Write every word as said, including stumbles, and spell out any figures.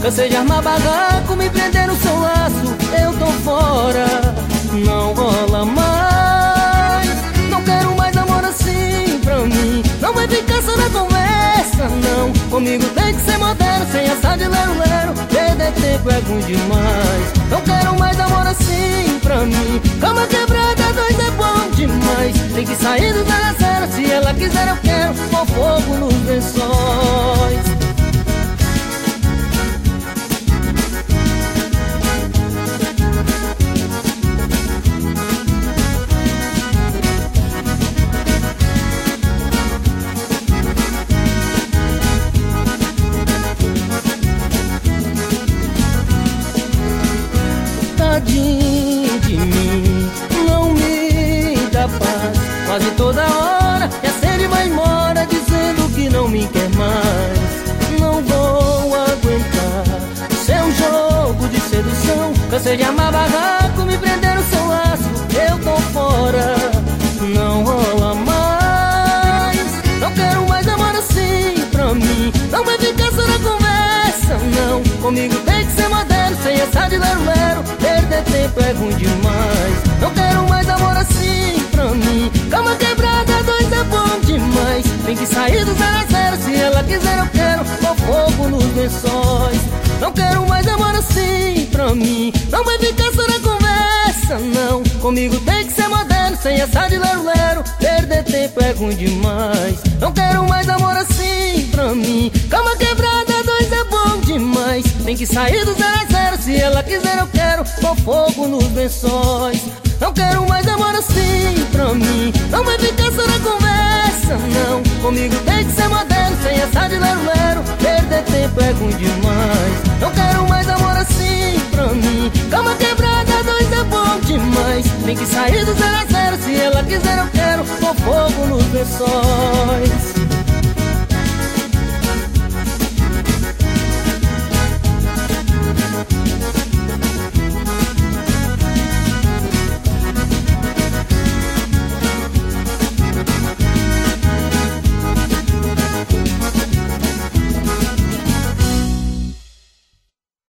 Cansei de armar barraco, me prender no seu laço. Eu tô fora, não rola mais. Não quero mais amor assim pra mim. Não vai ficar só na conversa, não. Comigo tem que ser moderno, sem essa de lero-lero. Perder tempo é ruim demais. Não quero mais amor assim pra mim. Cama quebrada, dois é bom demais. Tem que sair do zero a zero. Se ela quiser eu quero, com fogo nos lençóis. Tadinho de mim, não me dá paz. Quase toda hora e acende vai embora, dizendo que não me quer mais. Não vou aguentar seu jogo de sedução. Cansei de amar barraco, me prender no seu laço. Eu tô fora, não rola mais. Não quero mais amor assim pra mim. Não vai ficar só na conversa, não. Comigo tem que ser moderno, sem essa de lero-lero. Perder tempo é ruim demais. Não quero mais amor assim pra mim. Cama quebrada, dois é bom demais. Tem que sair do zero a zero. Se ela quiser eu quero, com fogo nos lençóis. Não quero mais amor assim pra mim. Não vai ficar só na conversa, não. Comigo tem que ser moderno, sem essa de lero-lero. Perder tempo é ruim demais. Não quero mais amor assim pra mim. Cama quebrada, dois é bom demais. Tem que sair do zero a zero. Se ela quiser eu quero, com fogo nos lençóis. Não quero mais amor assim pra mim. Não vai ficar só na conversa, não. Comigo tem que ser moderno, sem essa de lero-lero. Perder tempo é ruim demais. Não quero mais amor assim pra mim. Cama quebrada, dois é bom demais. Tem que sair do zero a zero. Se ela quiser eu quero, com fogo nos lençóis.